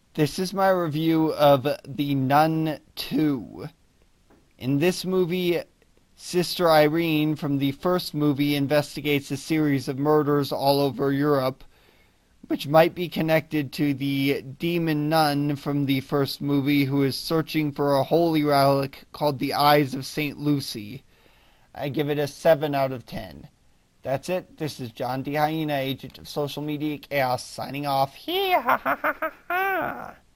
This is my review of The Nun 2. In this movie, Sister Irene from the first movie investigates a series of murders all over Europe, which might be connected to the demon nun from the first movie who is searching for a holy relic called the Eyes of St. Lucy. I give it a 7 out of 10. That's it. This is John D. Hyena, agent of social media chaos, signing off. Hee ha ha ha ha ha.